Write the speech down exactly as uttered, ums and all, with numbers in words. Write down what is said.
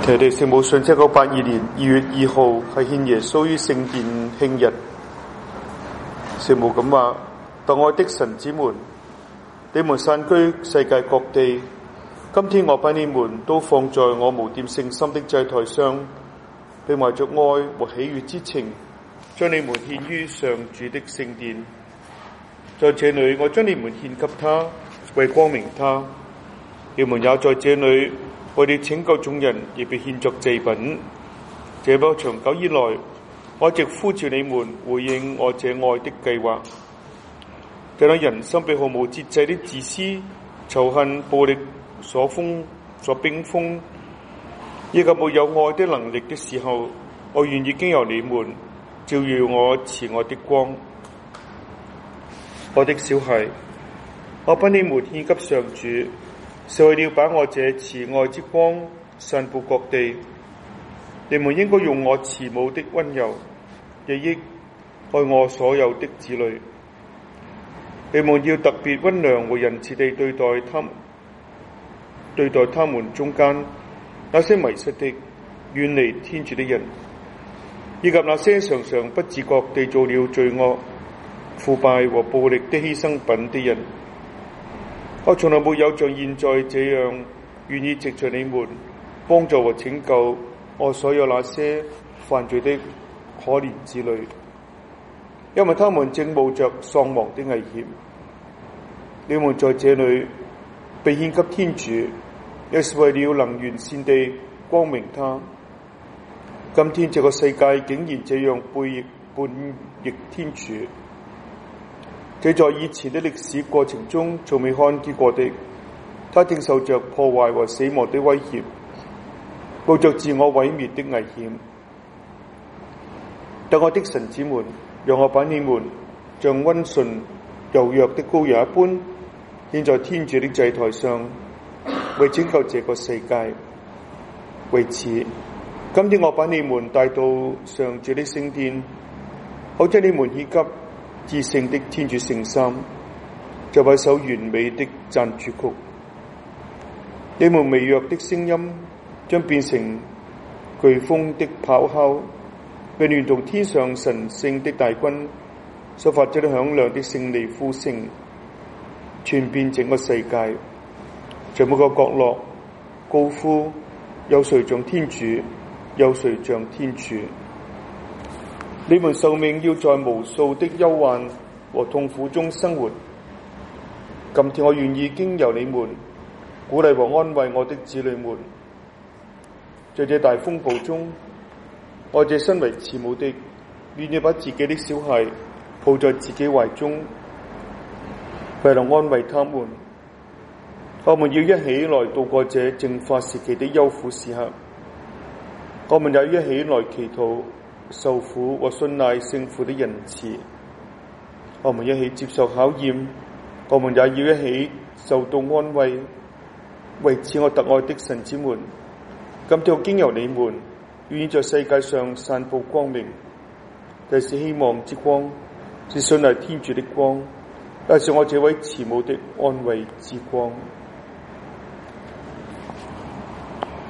提地聖母信一九八二年二月二號係獻耶穌於聖殿慶日。聖母咁話：特愛的神子們，你們散居世界各地，今天我把你們都放在我無玷聖心的祭台上，並懷着愛和喜悅之情，將你們獻於上主的聖殿。在這裏，我將你們獻給他，為光明他。你們也在這裏為你拯救眾人而被獻作祭品。這麼長久以來，我一直呼召你們回應我這愛的計劃。但當人心被毫無節制的自私、仇恨、暴力所封、所冰封，以及沒有愛的能力的時候，我願意經由你們照耀我慈愛的光。我的小孩，我把你們獻給上主，是為了把我這慈愛之光散布各地。你們應該用我慈母的溫柔日益愛我所有的子女。你們要特別溫良和仁慈地對待他們，對待他們中間那些迷失的、遠離天主的人，以及那些常常不自覺地做了罪惡、腐敗和暴力的犧牲品的人。我從來沒有像現在這樣願意藉着你們幫助和拯救我所有那些犯罪的可憐子女，因為他們正冒着喪亡的危險。你們在這裏被獻給天主，也是為了能完善地光明他。今天這個世界竟然這樣背逆叛逆天主，這在以前的歷史過程中從未看見過的。他正受着破壞和死亡的威脅，冒着自我毀滅的危險。特愛的神子們，讓我把你們像溫順柔弱的羔羊一般獻在天主的祭台上，為拯救這個世界。為此，今天我把你們帶到上主的聖殿，好將你們獻給至聖的天主聖三，就為一首完美的讚主曲。你們微弱的聲音將變成颶風的咆哮，並連同天上神聖的大軍所發出的響亮的勝利呼聲，傳遍整個世界，在每個角落高呼：有誰像天主？有誰像天主？你們受命要在無數的憂患和痛苦中生活。今天我願意經由你們鼓勵和安慰我的子女們。在這大風暴中，我這身為慈母的，願意把自己的小孩抱在自己懷中，為了安慰他們。我們要一起來度過這淨化時期的憂苦時刻。我們也要一起來祈禱受苦和信賴聖父的仁慈。我們一起接受考驗，我們也要一起受到安慰。為此，我特愛的神子們，今天我經由你們，願意在世界上散布光明，這是希望之光，是信賴天主的光，也是我這位慈母的安慰之光。